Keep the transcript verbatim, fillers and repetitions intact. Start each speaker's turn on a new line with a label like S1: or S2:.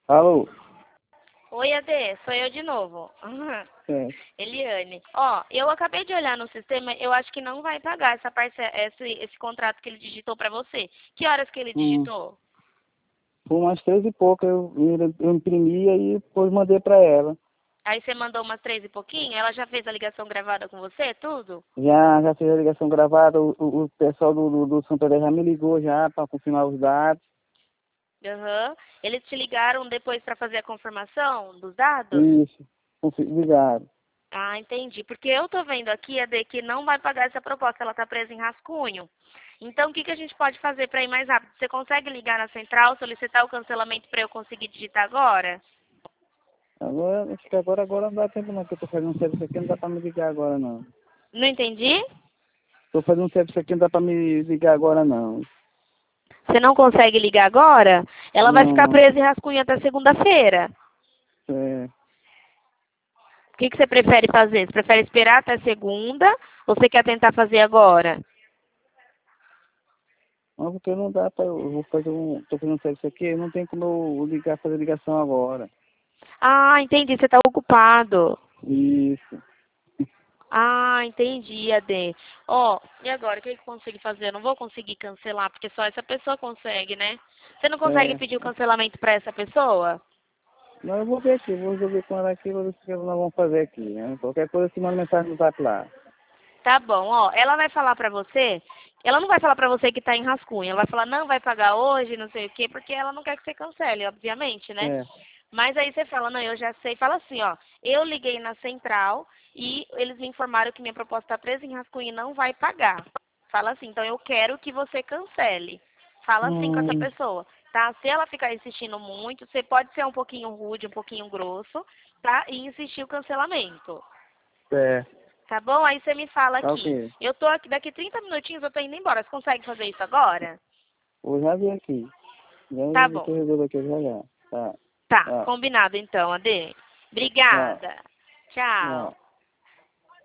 S1: Alô?
S2: Oi, Ade, sou eu de novo.
S1: É.
S2: Eliane. Ó, eu acabei de olhar no sistema, eu acho que não vai pagar essa parce... esse, esse contrato que ele digitou pra você. Que horas que ele
S1: Hum.
S2: digitou?
S1: Por umas três e pouco eu, eu, eu imprimi e depois mandei pra ela.
S2: Aí você mandou umas três e pouquinho? Ela já fez a ligação gravada com você, tudo?
S1: Já, já fiz a ligação gravada, o, o, o pessoal do, do, do Santander já me ligou já para confirmar os dados.
S2: Aham. Eles te ligaram depois pra fazer a confirmação dos dados?
S1: Isso, confi- ligado.
S2: Ah, entendi. Porque eu tô vendo aqui, Ade, que não vai pagar essa proposta, ela tá presa em rascunho. Então, o que, que a gente pode fazer para ir mais rápido? Você consegue ligar na central, solicitar o cancelamento para eu conseguir digitar agora?
S1: Agora, acho que agora, agora não dá tempo não, que eu tô fazendo um serviço aqui, não dá pra me ligar agora não.
S2: Não entendi?
S1: Tô fazendo um serviço aqui, não dá pra me ligar agora não.
S2: Você não consegue ligar agora? Ela vai ficar
S1: Não,
S2: presa em rascunho até segunda-feira.
S1: é,
S2: O que, que você prefere fazer? Você prefere esperar até segunda ou você quer tentar fazer agora?
S1: não, porque não dá pra, eu vou fazer um, tô fazendo um serviço aqui, não tem como eu ligar, fazer ligação agora.
S2: Ah, entendi. Você está ocupado.
S1: Isso.
S2: Ah, entendi, Ade. Ó, e agora, o que que eu consigo fazer? Eu não vou conseguir cancelar, porque só essa pessoa consegue, né? Você não consegue
S1: É,
S2: pedir o cancelamento para essa pessoa?
S1: não, eu vou ver aqui, vou resolver com ela aqui, vou ver o que nós vamos fazer aqui, né? Qualquer coisa, se manda mensagem no zap lá.
S2: Tá bom, ó, ela vai falar pra você, ela não vai falar pra você que tá em rascunho, ela vai falar, não, vai pagar hoje, não sei o quê, porque ela não quer que você cancele, obviamente, né?
S1: É.
S2: Mas aí você fala, não, eu já sei, fala assim, ó, eu liguei na central e eles me informaram que minha proposta tá presa em rascunho e não vai pagar. Fala assim, então eu quero que você cancele. Fala assim com essa
S1: Hum,
S2: pessoa, tá? Se ela ficar insistindo muito, você pode ser um pouquinho rude, um pouquinho grosso, tá? E insistir o cancelamento.
S1: é.
S2: Tá bom? Aí você me fala
S1: Tá
S2: aqui.
S1: ok.
S2: Eu tô aqui, daqui trinta minutinhos eu tô indo embora. Você consegue fazer isso agora?
S1: Eu já vi aqui. Já
S2: Tá
S1: vi que
S2: bom.
S1: eu resolvo aqui já já. Tá.
S2: Tá,
S1: Tá.
S2: combinado então, Ade.
S1: Tá.
S2: Obrigada.
S1: Tá.
S2: Tchau.